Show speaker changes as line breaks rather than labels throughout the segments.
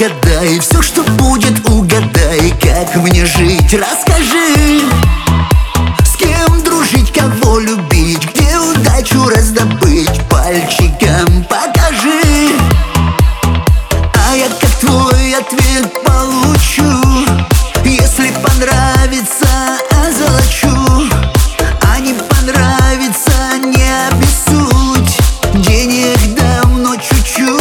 погадай, все, что будет, угадай. Как мне жить, расскажи. С кем дружить, кого любить, где удачу раздобыть, пальчиком покажи. А я как твой ответ получу. Если понравится, озолочу. А не понравится, не обессудь. Денег дам, но чуть-чуть.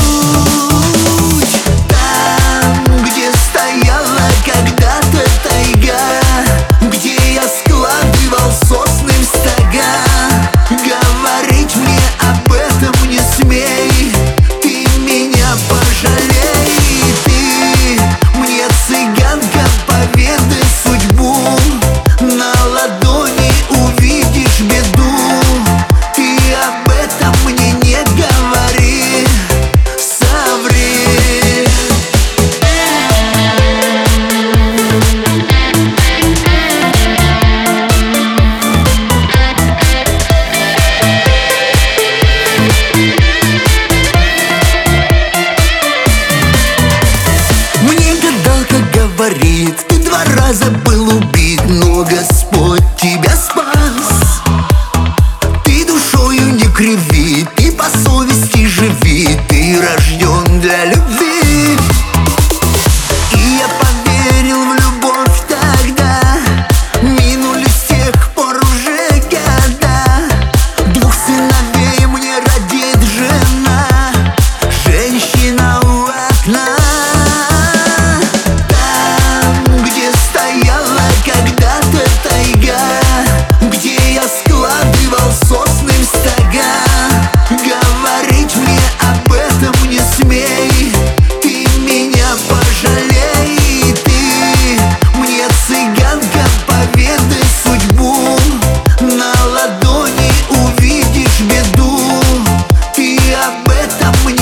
Там, где стояла когда-то тайга, где я складывал сосны в стога, говорить мне об этом не смей. Ты меня пожалей. Ты мне, цыганка, поведай судьбу. На ладони увидишь беду. Ты об этом мне не говори, соври. Мне гадалка говорит, ты 2 раза был убит, но Господь тебя спас. Ты душою не криви, ты по совести живи, ты рожден для любви. И я поверил в любовь тогда. Минули с тех пор уже года. 2 сыновей мне родит жена, женщина у окна. Там, где стояла когда-то тайга, где я складывал сосны в стога, говорить мне об этом не смей. Ты меня пожалей. Ты мне, цыганка, поведай судьбу. На ладони увидишь беду. Ты об этом мне